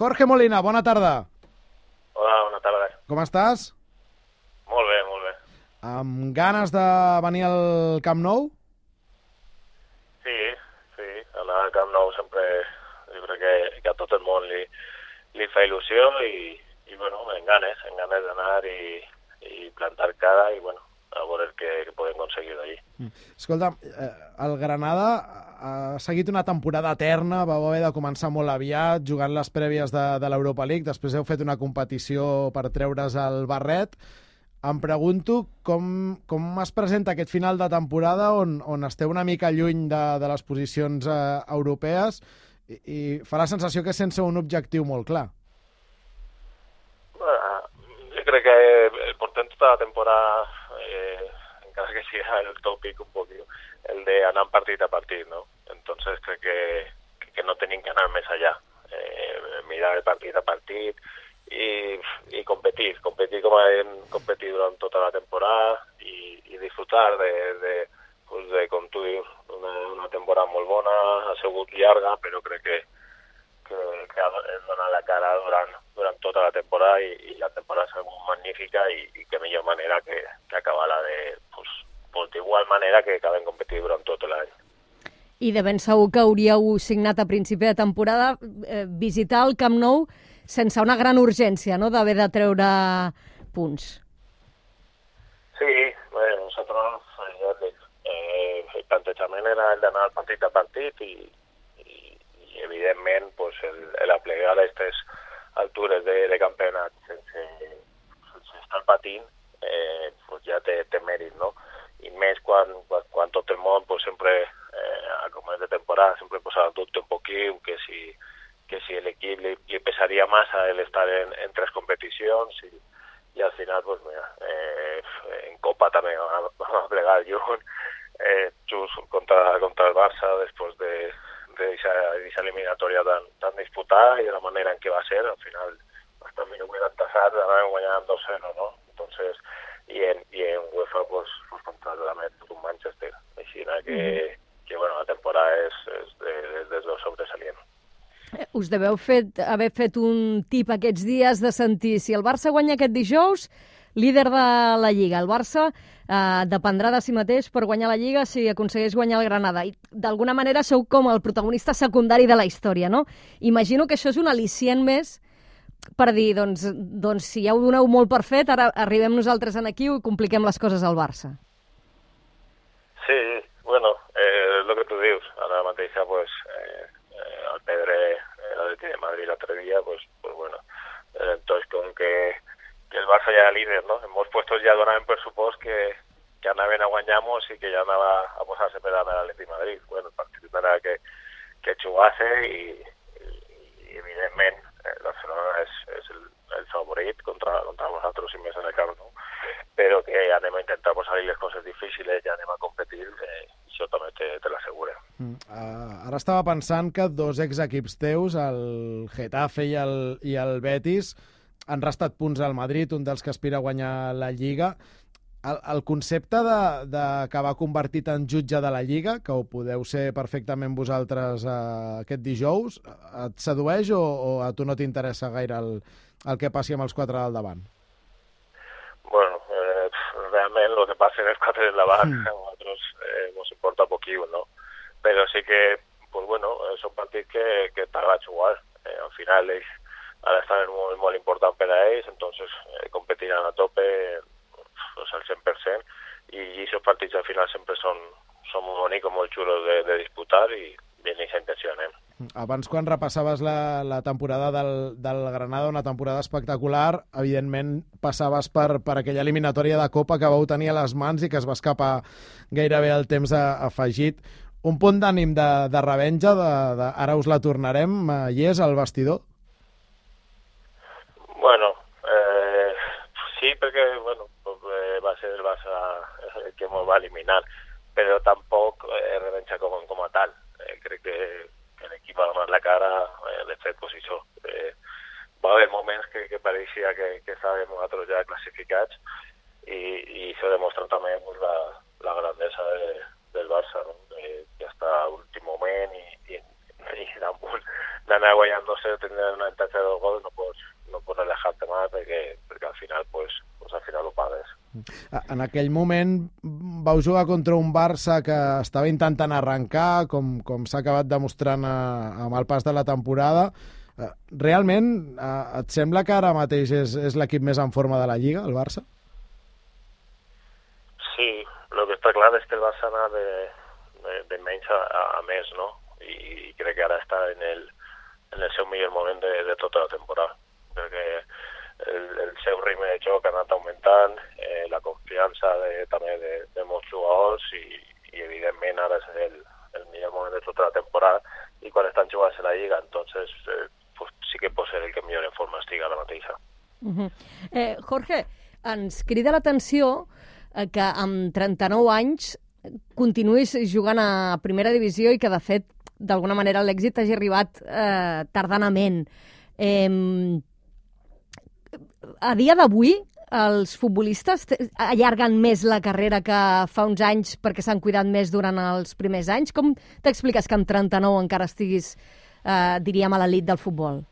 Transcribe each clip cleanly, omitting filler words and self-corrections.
Jorge Molina, bona tarda. Hola, bona tarda. Com estàs? Molt bé, molt bé. Amb ganes de venir al Camp Nou? Sí, anar al Camp Nou sempre, jo crec que a tot el món li fa il·lusió i bueno, en ganes d'anar i plantar cara i bueno, a veure què podem aconseguir d'allí. Escolta, el Granada ha seguit una temporada eterna, vau haver de començar molt aviat, jugant les prèvies de l'Europa League, després heu fet una competició per treure's el barret. Em pregunto com es presenta aquest final de temporada on esteu una mica lluny de les posicions europees i fa la sensació que és sense un objectiu molt clar. Jo crec que portem tota la temporada, encara que sigui el tòpic un poquito, el de anar partit a partit, ¿no? Entonces crec que no tenim que anar més allà, mirar el partit a partit i competir com hem competit durant tota la temporada i disfrutar de com tu dius, una temporada molt bona, ha sigut llarga, però crec que hem donat la cara durant tota la temporada i la temporada ha sigut magnífica i que millor manera que acabar-la d'igual manera que acabem competir durant tot l'any. I de ben segur que hauríeu signat a principi de temporada visitar el Camp Nou sense una gran urgència, no?, d'haver de treure punts. Sí, bueno, nosotros, ja et dic, el plantejament era el d'anar partit a partit i evidentment pues, el aplegar a aquestes altures de campionat sense estar patint pues ja té mèrit, no? I més quan tot el món pues, sempre a començ de temporada sempre posava dubte un poquillo que si l'equip li pesaria massa el estar en tres competicions i al final pues mira, en Copa també vam a plegar lluny just contra el Barça després d'aquesta eliminatòria tan disputada i de la manera en què va ser, al final hasta el minut 87 anàvem guanyant 2-0, ¿no? Entonces, y en UEFA pues contra la un Manchester, així que bueno, la temporada és des del sobresalient. Us deveu haver fet un tip aquests dies de sentir si el Barça guanya aquest dijous, líder de la Lliga. El Barça dependrà de si mateix per guanyar la Lliga si aconsegueix guanyar el Granada. I d'alguna manera sou com el protagonista secundari de la història, no? Imagino que això és un al·licient més per dir, doncs si ja ho doneu molt per fet, ara arribem nosaltres aquí i compliquem les coses al Barça. Sí, bueno, lo que tu dius, ara mateix pues, el Pedre, l'Atleti de Madrid l'altre dia, pues bueno, entonces com que el Barça ja era líder, ¿no? En molts puestos ja donaven per supòs que anaven a guanyar-nos i que ja anava a posar-se per a l'Atleti de Madrid. Bueno, el partit era que jugase i evidentment el Barcelona és el favorit contra vosaltres i més en el Camp Nou, però que anem a intentar posar-hi les coses difícils i anem a competir, això també te l'assegura. Ara estava pensant que dos exequips teus, el Getafe i el Betis, han restat punts al Madrid, un dels que aspira a guanyar la Lliga. El concepte d'acabar convertit en jutge de la Lliga, que ho podeu ser perfectament vosaltres aquest dijous, et sedueix o a tu no t'interessa gaire el que passi amb els quatre del davant? Bueno, realment el que passi amb els quatre del davant a nosaltres ens importa poquillo, ¿no? Però sí que, pues bueno, són partits que t'agrada jugar. Al final ells ara estan molt, molt important per a ells, entonces competiran a tope pues, al 100% i aquests partits al final sempre són molt bonics, molt xulos de disputar i en aquesta intenció anem. Abans, quan repassaves la temporada del Granada, una temporada espectacular, evidentment passaves per aquella eliminatòria de Copa que vau tenir a les mans i que es va escapar gairebé el temps afegit. Un punt d'ànim de revenja, ara us la tornarem, hi és al vestidor? Bueno, sí, perquè bueno, va ser el Barça el que ens va eliminar, però tampoc revenja com a tal. Crec que l'equip va donar la cara, de fet, pues això. Va haver moments que pareixia que estàvem nosaltres ja classificats i això demostra també pues, la grandesa del Barça, no? Que hasta l'últim moment i d'anar guanyant 2-0, tindre una ventaja de 2 gols, no pots relajar-te més perquè al final al final ho pagues. En aquell moment vau jugar contra un Barça que estava intentant arrencar, com s'ha acabat demostrant amb el pas de la temporada. Realment, et sembla que ara mateix és l'equip més en forma de la Lliga, el Barça? Sí, el que està clar és que el Barça anar de menys a més, no? I crec que ara està en el seu millor moment de tota la temporada. Crec que el seu ritme de joc ha anat augmentant, la confiança també de molts jugadors i evidentment ara és el millor moment de tota la temporada i quan estan jugant a la Lliga, entonces pues sí que pot ser el que millor en forma estigui ara mateixa. Jorge, ens crida l'atenció que amb 39 anys continuïs jugant a primera divisió i que, de fet, d'alguna manera l'èxit hagi arribat tardanament. A dia d'avui, els futbolistes allarguen més la carrera que fa uns anys perquè s'han cuidat més durant els primers anys? Com t'expliques que amb 39 encara estiguis, diríem, a l'elit del futbol?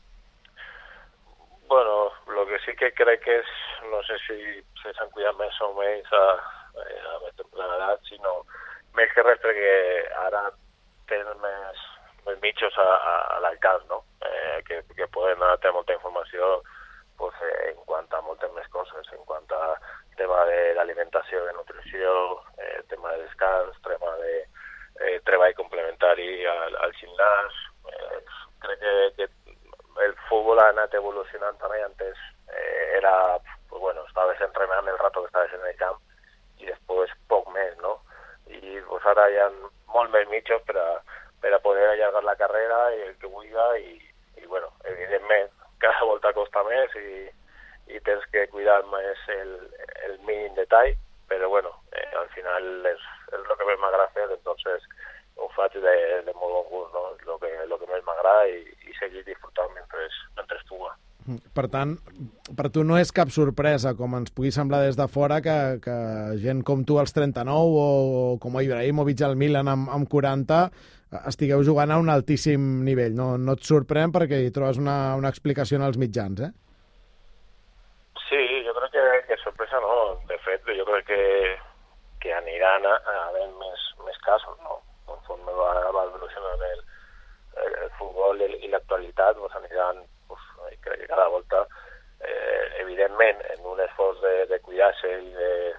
Bueno, lo que sí que crec és, no sé si s'han cuidat més o menys a més temprana edat, sinó més que res perquè ara tenen més mitjos a l'alcance, no? Que poden tenir molta informació pues, en quant a moltes més coses, en quant a tema de l'alimentació, de nutrició, tema de descans, tema de treball complementari al gimnàs. Crec que el futbol ha anat evolucionant també. Antes era, pues bueno, estaves entrenant el rato que estaves en el camp i després poc més, no? I pues ara hi ha molt més mitjos per a poder allargar la carrera i el que vulgui i bueno, evidentment cada volta costa més i tens que cuidar més el mínim detall, però bueno, al final és el que més m'agrada fer, entonces ho faig de molt bon gust, no? És el que més m'agrada i seguir disfrutant mentre juga. Per tant, per tu no és cap sorpresa, com ens pugui semblar des de fora, que gent com tu als 39 o com a Ibrahimovic al Milan amb 40 estigueu jugant a un altíssim nivell. No et sorprèn perquè hi trobes una explicació en els mitjans, eh? Sí, jo crec que sorpresa no. De fet, jo crec que aniran havent més casos, no? Conforme va evolucionant el futbol i l'actualitat, doncs aniran, crec que cada volta, evidentment, en un esforç de cuidar-se i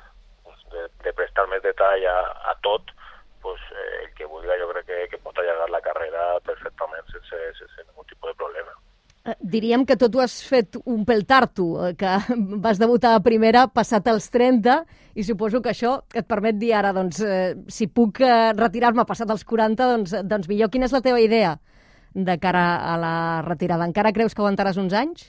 de prestar més detall a tot, pues, el que vulgui jo crec que pot allargar la carrera perfectament sense ningú tipus de problema. Diríem que tot ho has fet un pèl tard, tu, que vas debutar a primera passat els 30 i suposo que això et permet dir ara, doncs, si puc retirar-me passat els 40, doncs millor. Quina és la teva idea de cara a la retirada? Encara creus que aguantaràs uns anys?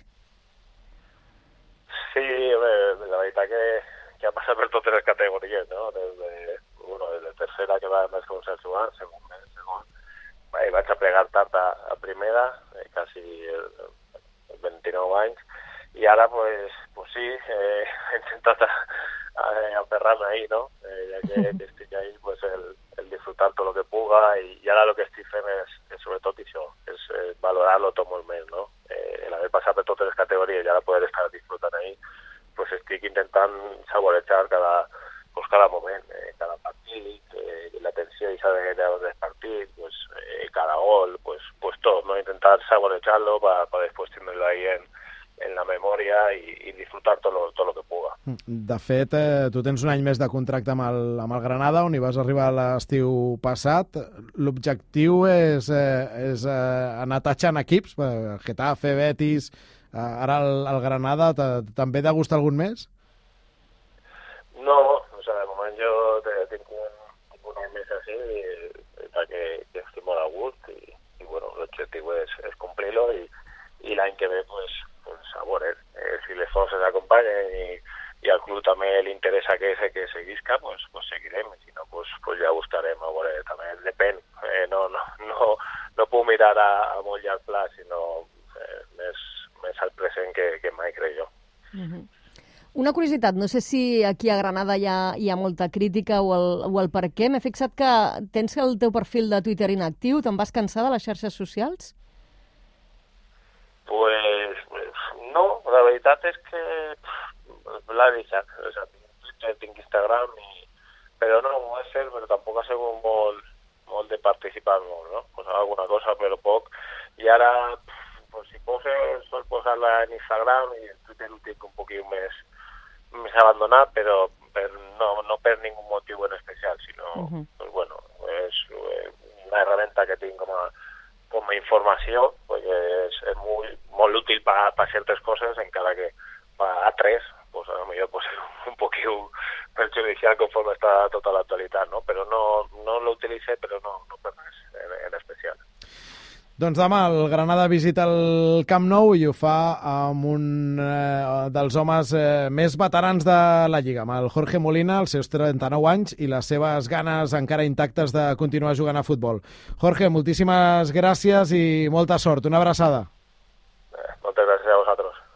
Sí, la veritat que ha passat per totes les categories, no? Des de tercera, que va més començar a jugar, segon. Vaig a plegar tard a primera, quasi 29 anys, i ara, pues sí, he intentat aferrar-me ahí, no? Ja que estic ahí, pues el disfrutar tot el que puga, i ara el que estic fent és sobretot això, és valorar-lo tot molt més, no? L'haver passat per totes les categories i ara poder estar disfrutant ahí, pues estic intentant saborejar cada moment, cada partit, la tensió del partit, pues, cada gol, pues tot, ¿no? Intentar saborejarlo para después tenerlo ahí en la memòria i disfrutar tot lo que puga. De fet, tu tens un any més de contracte amb el Granada, on hi vas arribar l'estiu passat. L'objectiu és anar tatxant equips, Getafe, Betis, ara el Granada. També t'ha gustat algun més? No, de moment jo tinc un any més així que estic molt a gust i bueno, l'objectiu és complir-lo i l'any que ve pues a veure, si les forces acompanyen i al club també li interessa que seguisca, pues seguirem, si no pues ja ho estarem, a veure, també depèn, no puc mirar a molt llarg pla, sinó més al present que mai, crec jo. Una curiositat, no sé si aquí a Granada hi ha molta crítica o el per què. M'he fixat que tens el teu perfil de Twitter inactiu, te'n vas cansar de les xarxes socials? Pues no, la veritat és que l'ha deixat. O sigui, tinc Twitter, tinc Instagram, però no, ho és cert, però tampoc ha sigut molt de participar molt, no? Pues alguna cosa, però poc. I ara, pues, si sol posar-la en Instagram i el Twitter ho tinc un poquit més abandonat, però no per ningú motiu en especial, sinó, pues bueno, és una herramienta que tinc com a informació, perquè és molt útil per certes coses, encara que per altres, pues a lo millor pot ser un poquit perjudicial conforme està tota l'actualitat, no? Però no l'utilice, però no per res en especial. Doncs demà el Granada visita el Camp Nou i ho fa amb un dels homes més veterans de la Lliga, amb el Jorge Molina, els seus 39 anys i les seves ganes encara intactes de continuar jugant a futbol. Jorge, moltíssimes gràcies i molta sort. Una abraçada. Moltes gràcies a vosaltres.